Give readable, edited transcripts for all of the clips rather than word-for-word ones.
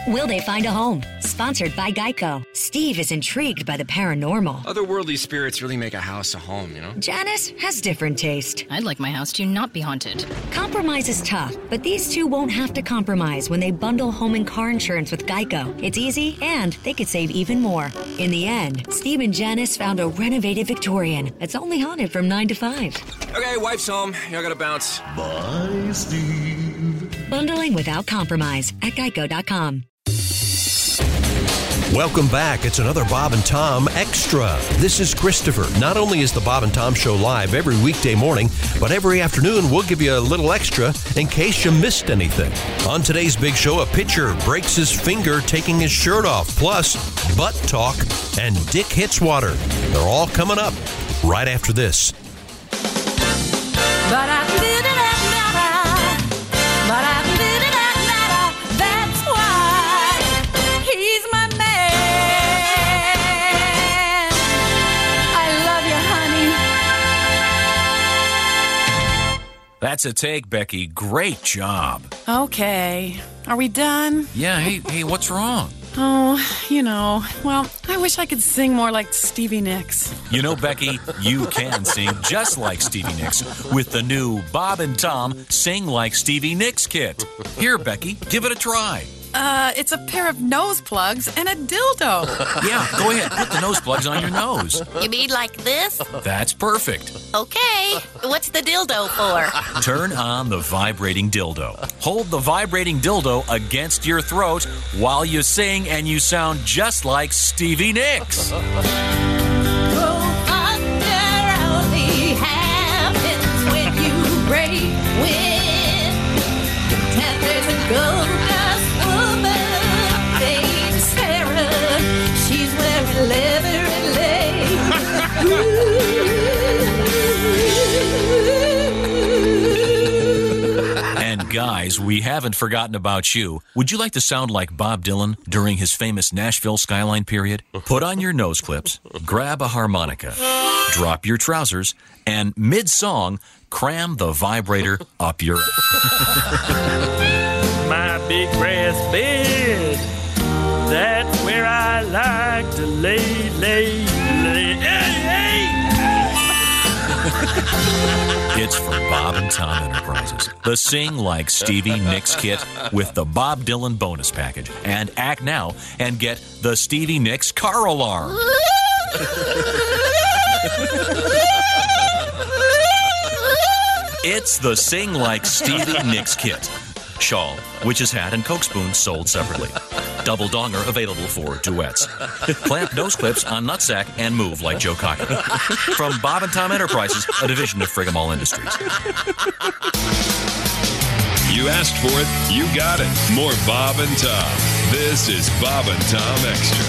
Will they find a home? Sponsored by Geico. Steve is intrigued by the paranormal. Otherworldly spirits really make a house a home, you know? Janice has different taste. I'd like my house to not be haunted. Compromise is tough, but these two won't have to compromise when they bundle home and car insurance with Geico. It's easy, and they could save even more. In the end, Steve and Janice found a renovated Victorian that's only haunted from 9 to 5. Okay, wife's home. I gotta bounce. Bye, Steve. Bundling without compromise at Geico.com. Welcome back. It's another Bob and Tom Extra. This is Christopher. Not only is the Bob and Tom Show live every weekday morning, but every afternoon we'll give you a little extra in case you missed anything. On today's big show, a pitcher breaks his finger taking his shirt off, plus butt talk and Dick hits water. They're all coming up right after this. But I did it that's why he's my man. I love you, honey. That's a take, Becky. Great job. Okay. Are we done? Yeah, hey, what's wrong? Oh, well, I wish I could sing more like Stevie Nicks. You know, Becky, you can sing just like Stevie Nicks with the new Bob and Tom Sing Like Stevie Nicks kit. Here, Becky, give it a try. It's a pair of nose plugs and a dildo. Yeah, go ahead. Put the nose plugs on your nose. You mean like this? That's perfect. Okay. What's the dildo for? Turn on the vibrating dildo. Hold the vibrating dildo against your throat while you sing, and you sound just like Stevie Nicks. Only happens when you break wind. There's a gold dust woman named Sarah. She's wearing leather and lace. And guys, we haven't forgotten about you. Would you like to sound like Bob Dylan during his famous Nashville Skyline period? Put on your nose clips, grab a harmonica, drop your trousers, and mid-song, cram the vibrator up your... My big brass bed, that's where I like to lay. Hey! It's for Bob and Tom Enterprises. The Sing Like Stevie Nicks kit with the Bob Dylan bonus package. And act now and get the Stevie Nicks car alarm. It's the Sing Like Stevie Nicks kit. Shawl, witch's hat, and Coke spoon sold separately. Double donger available for duets. Clamp nose clips on nutsack and move like Joe Cocker. From Bob and Tom Enterprises, a division of Frigamall Industries. You asked for it, you got it. More Bob and Tom. This is Bob and Tom Extra.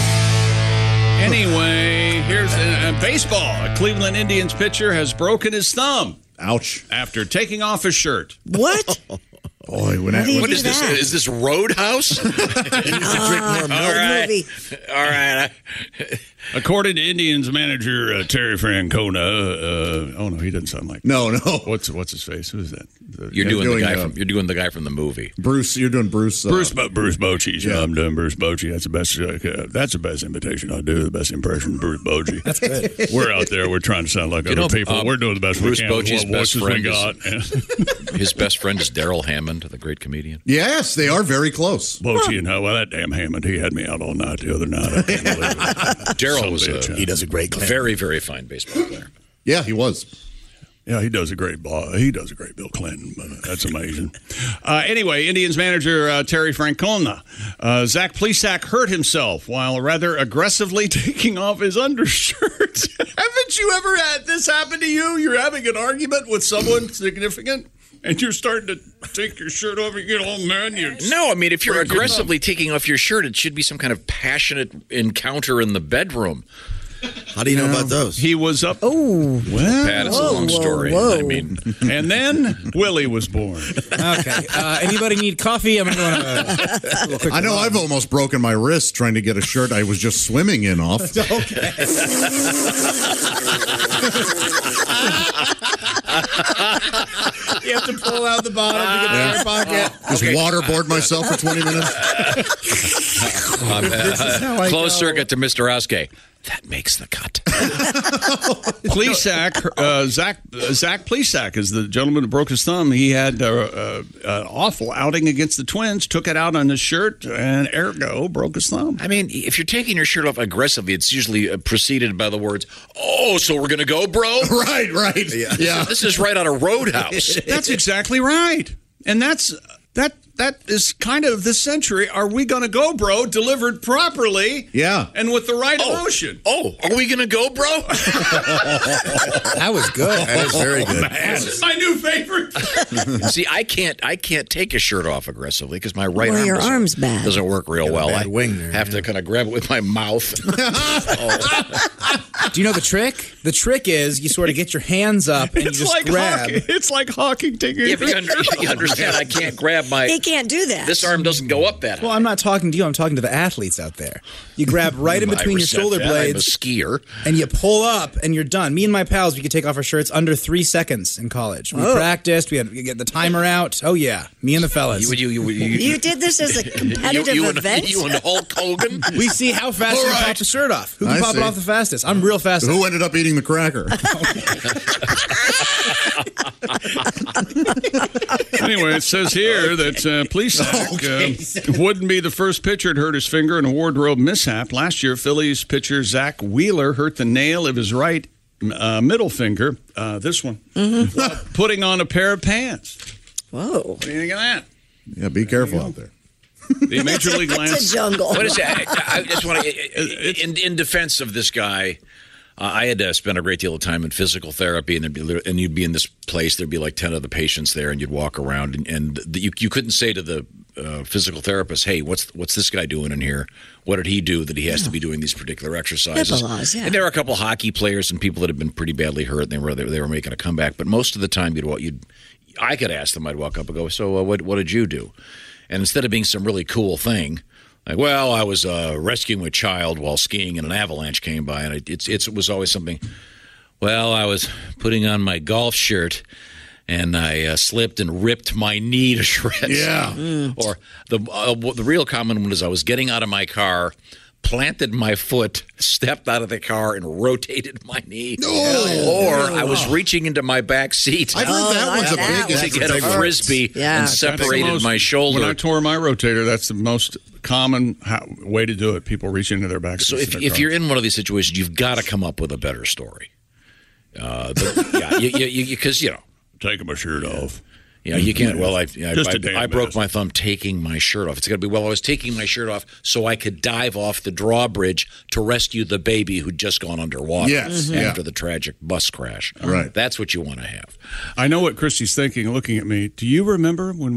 Anyway, here's baseball. A Cleveland Indians pitcher has broken his thumb. Ouch. After taking off his shirt. What? Boy, what is this? Is this Roadhouse? You need to drink more milk. All right. According to Indians manager Terry Francona, oh no, he doesn't sound like no. What's his face? Who is that? You're doing the guy from the movie. Bruce. You're doing Bruce. Bruce Bochy. Yeah, I'm doing Bruce Bochy. That's the best. That's the best imitation I do. The best impression, Bruce Bochy. That's good. We're out there. We're trying to sound like other people. We're doing the best Bruce we can. Bochy's best friend his best friend is Daryl Hammond, the great comedian. Yes, they are very close. Bochy and that damn Hammond. He had me out all night the other night. I can't believe it. Daryl he does a great, very, very fine baseball player. Yeah, he was. Yeah, he does a great Bill Clinton. That's amazing. Anyway, Indians manager Terry Francona. Zach Plesac hurt himself while rather aggressively taking off his undershirt. Haven't you ever had this happen to you? You're having an argument with someone significant, and you're starting to take your shirt off and get all mad. No, I mean, if you're aggressively taking off your shirt, it should be some kind of passionate encounter in the bedroom. How do you know about those? He was up. Oh, well, Pat, it's a long story. Whoa. I mean, and then Willie was born. Okay. Anybody need coffee? I'm going to. I know I've almost broken my wrist trying to get a shirt I was just swimming in off. Okay. You have to pull out the bottom to get the air pocket. Just waterboard myself for 20 minutes. Closed circuit to Mr. Oskey. That makes the cut. Plesac, Zach Plesac is the gentleman who broke his thumb. He had an awful outing against the Twins, took it out on his shirt, and ergo broke his thumb. I mean, if you're taking your shirt off aggressively, it's usually preceded by the words, "Oh, so we're going to go, bro?" Right. Yeah. This is right out of Roadhouse. That's exactly right. And that is kind of this century. Are we going to go, bro? Delivered properly. Yeah. And with the right emotion. Oh, are we going to go, bro? That was good. That is very good. This is my new favorite. See, I can't take a shirt off aggressively because my right Well, arm your arm's bad. doesn't work real well. bad I wing there, have to kind of grab it with my mouth. Do you know the trick? The trick is you sort of get your hands up and you just grab. It's like hawking taking Yeah, but you understand, I can't grab my... He can't do that. This arm doesn't go up that high. Well, I'm not talking to you. I'm talking to the athletes out there. You grab right in between your shoulder blades. I'm a skier. And you pull up, and you're done. Me and my pals, we could take off our shirts under 3 seconds in college. We practiced. We get the timer out. Oh, yeah. Me and the fellas. You did this as a competitive event? You and Hulk Hogan? We see how fast you can pop the shirt off. Who can pop it off the fastest? I'm real fast. Who ended up eating the cracker? Anyway, it says here that Plesac wouldn't be the first pitcher to hurt his finger in a wardrobe mishap. Last year, Phillies pitcher Zach Wheeler hurt the nail of his right middle finger, this one, while putting on a pair of pants. Whoa. What do you think of that? Yeah, be careful out there. The Major League It's Lance. a jungle. What is that? I just want to, in defense of this guy, I had to spend a great deal of time in physical therapy, and you'd be in this place. There'd be like 10 of the patients there, and you'd walk around, and you couldn't say to the physical therapist, "Hey, what's this guy doing in here? What did he do that he has to be doing these particular exercises?" HIPAA laws, yeah. And there were a couple hockey players and people that had been pretty badly hurt, and they were making a comeback. But most of the time, I could ask them. I'd walk up and go, "So what did you do?" And instead of being some really cool thing. Like, well, I was rescuing a child while skiing and an avalanche came by, and it was always something. Well, I was putting on my golf shirt, and I slipped and ripped my knee to shreds. Yeah. Or the real common one is I was getting out of my car, planted my foot, stepped out of the car, and rotated my knee. Or I was reaching into my back seat. I heard that one's a big to get a frisbee and separated my shoulder. When I tore my rotator, that's the most common way to do it. People reach into their back. So if you're in one of these situations, you've got to come up with a better story. Because taking my shirt off. Yeah, you can't. Well, I broke mess. my thumb taking my shirt off. It's going to be, well, I was taking my shirt off so I could dive off the drawbridge to rescue the baby who'd just gone underwater after the tragic bus crash. Right. That's what you want to have. I know what Christy's thinking, looking at me. Do you remember when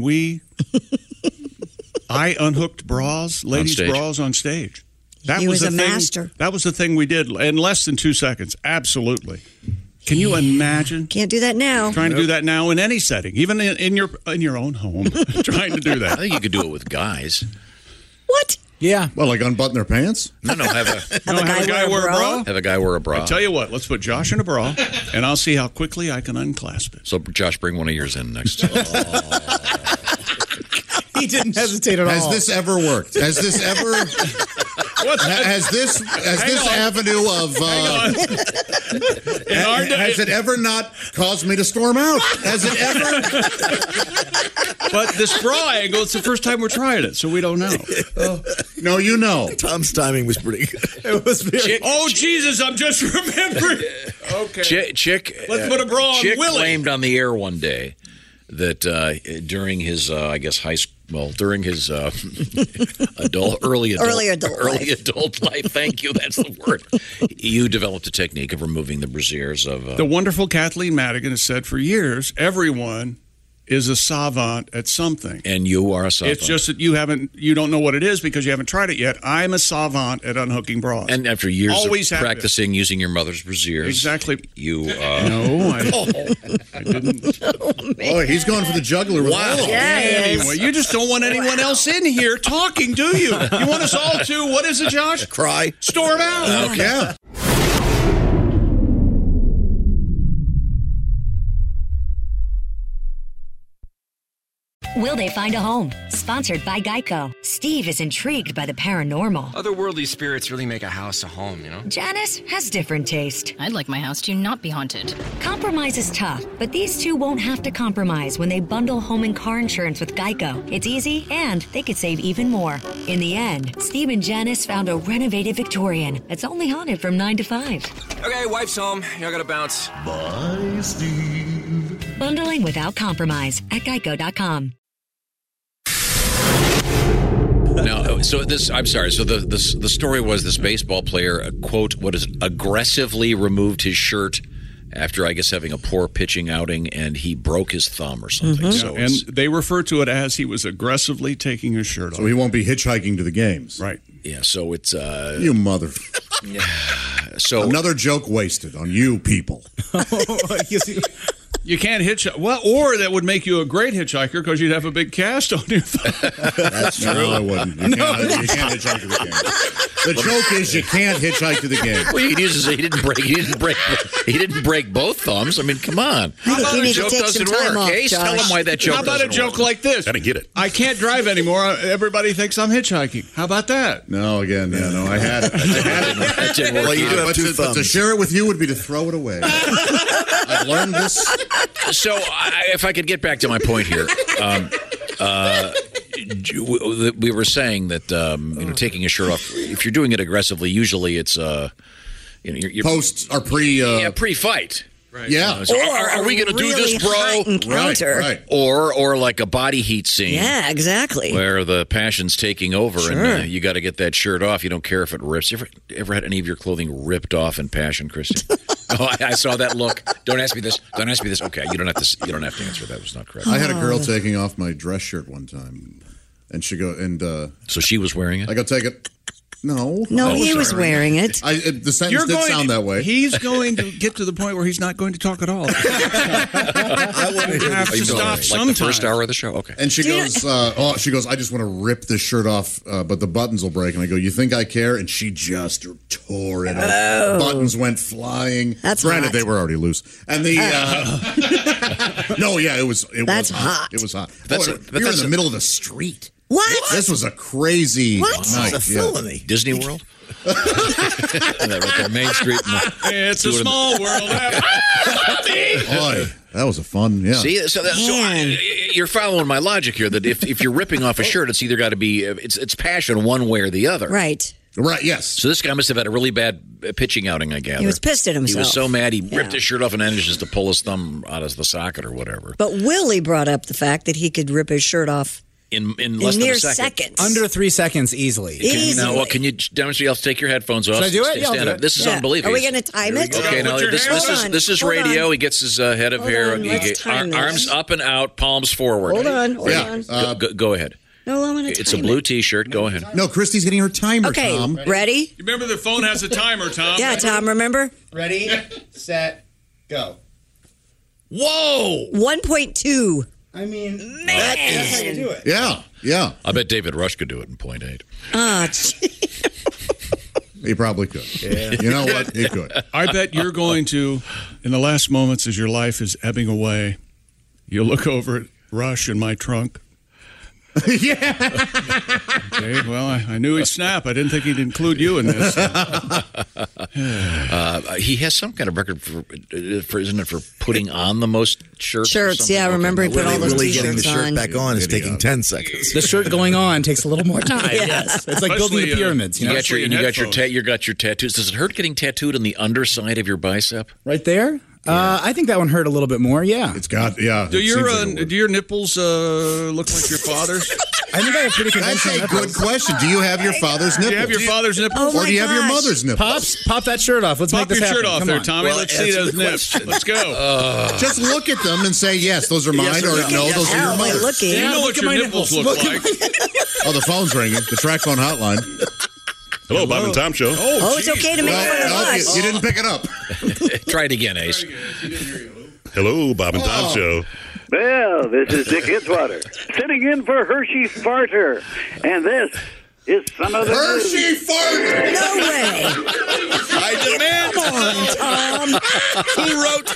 I unhooked bras, ladies' bras on stage? That He was a the master. That was the thing we did in less than 2 seconds. Absolutely. Can you imagine? Can't do that now. Trying to do that now in any setting, even in your own home, trying to do I that. think you could do it with guys. What? Yeah. Well, like unbutton their pants? No, have a guy wear a bra? Have a guy wear a bra. I tell you what, let's put Josh in a bra, and I'll see how quickly I can unclasp it. So, Josh, bring one of yours in next. He didn't hesitate at all. Has this ever worked? Has this ever? Has this avenue of? Has it ever not caused me to storm out? Has it ever? But this bra angle, it's the first time we're trying it, so we don't know. No, you know. Tom's timing was pretty good. It was very. Jesus! I'm just remembering. Okay. Chick. Let's put a bra on Chick Willie. claimed on the air one day that during his, I guess, during his early adult life. Thank you. That's the word. You developed a technique of removing the brasiers of. The wonderful Kathleen Madigan has said for years, everyone is a savant at something. And you are a savant. It's just that you don't know what it is because you haven't tried it yet. I'm a savant at unhooking bras. And after years Always of have practicing using your mother's brasiers. Exactly. You. No, I didn't. Oh, he's going for the juggler. Wow. Anyway, you just don't want anyone else in here talking, do you? You want us all to, what is it, Josh? Cry. Storm out. Yeah. Will they find a home? Sponsored by Geico. Steve is intrigued by the paranormal. Otherworldly spirits really make a house a home, you know? Janice has different taste. I'd like my house to not be haunted. Compromise is tough, but these two won't have to compromise when they bundle home and car insurance with Geico. It's easy, and they could save even more. In the end, Steve and Janice found a renovated Victorian that's only haunted from 9 to 5. Okay, wife's home. I gotta bounce. Bye, Steve. Bundling without compromise at geico.com. Now, so this, I'm sorry. So the story was this baseball player, quote, aggressively removed his shirt after, I guess, having a poor pitching outing, and he broke his thumb or something. Mm-hmm. So and they refer to it as he was aggressively taking his shirt off. So he won't be hitchhiking to the games. Right. Yeah, so it's... you mother... So another joke wasted on you people. You can't hitchhike. Well, or that would make you a great hitchhiker because you'd have a big cast on your thumb. That's true. No, I wouldn't. You can't hitchhike to the game. The joke is you can't hitchhike to the game. Well, he didn't break both thumbs. I mean, come on. You need to joke take doesn't some time work. off, Ace, tell Josh. him why that joke How about a doesn't joke work. like this? I didn't get it. I can't drive anymore. Everybody thinks I'm hitchhiking. How about that? No, again, yeah, no, I had it. That didn't work. Well, you do have But two to thumbs. share it with you would be to throw it away. I've learned this. So, if I could get back to my point here, we were saying that taking a shirt off, if you're doing it aggressively, usually it's your Posts are pre-fight. Right. Yeah. So are we going to do really this, bro? hot encounter. Right. Or like a body heat scene. Yeah, exactly. Where the passion's taking over Sure. and you got to get that shirt off. You don't care if it rips. You ever had any of your clothing ripped off in passion, Christy? Oh, I saw that look. Don't ask me this. Don't ask me this. Okay, you don't have to answer. That was not correct. I had a girl taking off my dress shirt one time, and she go and so she was wearing it. I go take it. No, he was wearing it. The sentence did sound that way. He's going to get to the point where he's not going to talk at all. I wouldn't have to stop like sometime. the first hour of the show. Okay. And she goes, I just want to rip this shirt off, but the buttons will break. And I go, you think I care? And she just tore it off. Buttons went flying. That's Granted, hot. they were already loose. And the no, yeah, it was. That's was hot. It was hot. That's we were in the middle of the street. What? This was a crazy What? night. It's a felony. Disney World. Right there, Main Street. It's a small world. Boy, that was a fun. Yeah. See, so you're following my logic here. That if you're ripping off a shirt, it's either got to be it's passion one way or the other. Right. Right. Yes. So this guy must have had a really bad pitching outing. I gather He was pissed at himself. He was so mad he ripped his shirt off and manages to pull his thumb out of the socket or whatever. But Willie brought up the fact that he could rip his shirt off in less than mere a second. seconds. Under 3 seconds easily. Now, well, can you demonstrate? You'll take your headphones off. Should I do it? Yeah, I'll Stand do up. it. This is Yeah. unbelievable. Are we going to time it? Okay, now this is Hold radio. on. He gets his head up Hold here. on, let's time Arms this. up and out, palms forward. Hold on. Go ahead. No, I'm going to It's a blue T-shirt. Go ahead. No, Christy's getting her timer. Okay, Tom. ready? You remember the phone has a timer, Tom? Yeah, Tom, remember? Ready, set, go. Whoa! 1.2. I mean, Man. that's how you do it. Yeah. I bet David Rush could do it in 0.8. Ah, He probably could. Yeah. You know what? He could. I bet you're going to, in the last moments as your life is ebbing away, you'll look over at Rush in my trunk. Yeah. Okay, well, I knew he'd snap. I didn't think he'd include you in this. He has some kind of record for isn't it for putting on the most shirts? or Shirts, something? yeah. Okay. Remember he put all those Really getting the T-shirts shirt on. back on is taking 10 seconds. The shirt going on takes a little more time. Yes. It's like building the pyramids. You know? got your tattoos. Does it hurt getting tattooed on the underside of your bicep? Right there? I think that one hurt a little bit more, yeah. It's got, yeah. Do your nipples look like your father's? I think I have pretty That's conventional a good nipples. question. Do you have your father's nipples? Do you have your father's nipples? Oh or do you have your gosh. mother's nipples? Pop that shirt off. Let's Pop make this your happen. shirt off Come there, on. Tommy. Well, Let's see answer those the nips. question. Let's go. Just look at them and say, yes, those are mine, Yes or or no. no, Yes. those are How your am I mother's. looking? You know look what at your my nipples nipples. look like. Oh, the phone's ringing. The track phone hotline. Hello, Bob and Tom Show. Oh, it's okay to make fun of us. You didn't pick it up. Try it again, Ace. Hello, Bob and Tom Show. Well, this is Dick Hidswater, sitting in for Hershey Farter, and this is some of the Hershey farted. No way. I demand. Come on, Tom. Who wrote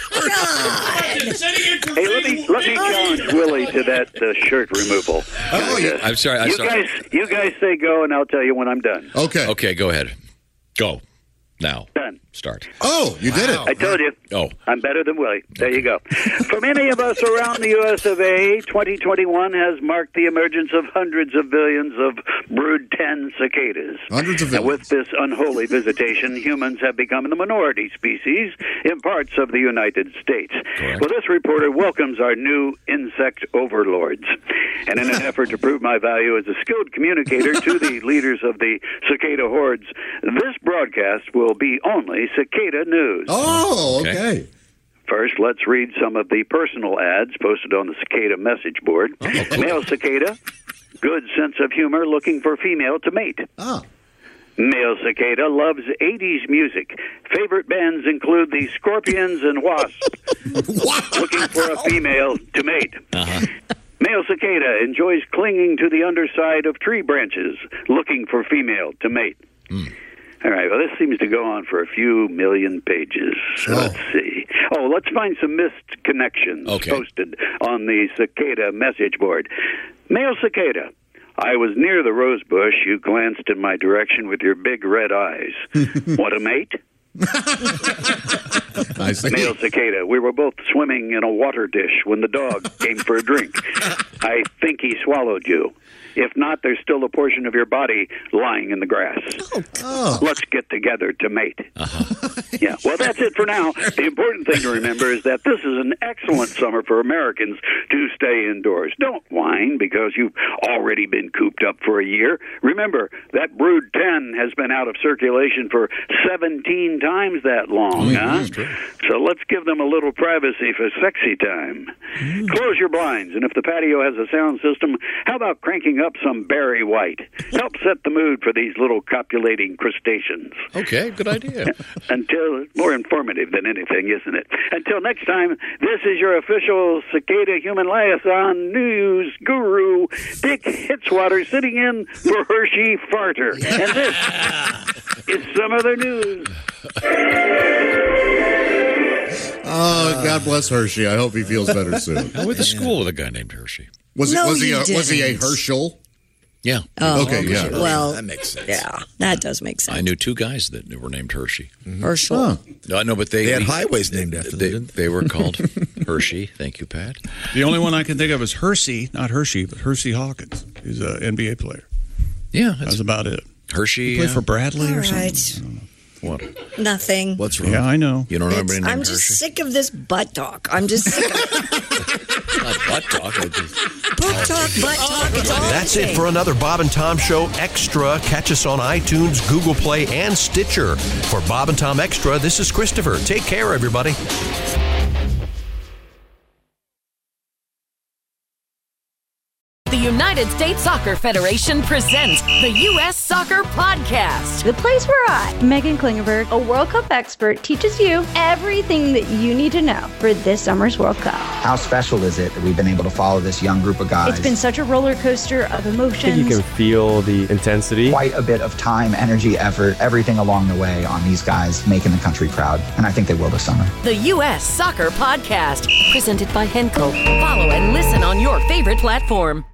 Hey, let me challenge Willie to that shirt removal. I'm sorry. You guys say go, and I'll tell you when I'm done. Okay. Okay, go ahead. Go. Now. Done. Start. Oh, you did it. I told you. Oh. I'm better than Willie. There you go. For many of us around the U.S. of A., 2021 has marked the emergence of hundreds of billions of Brood 10 cicadas. Hundreds of And billions. with this unholy visitation, humans have become the minority species in parts of the United States. Correct. Well, this reporter welcomes our new insect overlords. And in an effort to prove my value as a skilled communicator to the leaders of the cicada hordes, this broadcast will be only cicada news. Oh, okay. First, let's read some of the personal ads posted on the cicada message board. Male cicada, good sense of humor, looking for female to mate. Oh. Male cicada loves 80s music. Favorite bands include the Scorpions and Wasp. Looking for a female to mate. Male cicada enjoys clinging to the underside of tree branches, looking for female to mate. All right, well, this seems to go on for a few million pages. So let's see. Oh, let's find some missed connections posted on the cicada message board. Male cicada, I was near the rose bush. You glanced in my direction with your big red eyes. Want a mate? I see. Male cicada, we were both swimming in a water dish when the dog came for a drink. I think he swallowed you. If not, there's still a portion of your body lying in the grass. Oh. Let's get together to mate. Yeah, well, that's it for now. The important thing to remember is that this is an excellent summer for Americans to stay indoors. Don't whine because you've already been cooped up for a year. Remember, that Brood 10 has been out of circulation for 17 times that long, huh? So let's give them a little privacy for sexy time. Close your blinds, and if the patio has a sound system, how about cranking up some Barry White? Help set the mood for these little copulating crustaceans. Okay, good idea. Until more informative than anything, isn't it? Until next time, this is your official cicada human liaison news guru, Dick Hitzwater, sitting in for Hershey Farter. And this is some other news. Oh, God bless Hershey. I hope he feels better soon. I went to school with a guy named Hershey. Was he a Herschel? Yeah. Oh, okay, yeah. Well, that makes sense. Yeah, that does make sense. I knew two guys that were named Hershey. Herschel. Huh. No, no, but they had highways named after them. They were called Hershey. Thank you, Pat. The only one I can think of is Hersey, not Hershey, but Hersey Hawkins. He's an NBA player. Yeah, that's about it. Hershey. He played for Bradley All or something. right. What? Nothing. What's wrong? Yeah, I know. You don't remember any I'm named just Hershey? sick of this butt talk. I'm just sick of it. Not butt talk. I just... Poop talk, butt talk. It's all That's the it same. for another Bob and Tom Show Extra. Catch us on iTunes, Google Play, and Stitcher. For Bob and Tom Extra, this is Christopher. Take care, everybody. The United States Soccer Federation presents the U.S. Soccer Podcast. The place where I, Megan Klingenberg, a World Cup expert, teaches you everything that you need to know for this summer's World Cup. How special is it that we've been able to follow this young group of guys? It's been such a roller coaster of I emotions. think you can feel the intensity. Quite a bit of time, energy, effort, everything along the way on these guys making the country proud. And I think they will this summer. The U.S. Soccer Podcast, presented by Henkel. Follow and listen on your favorite platform.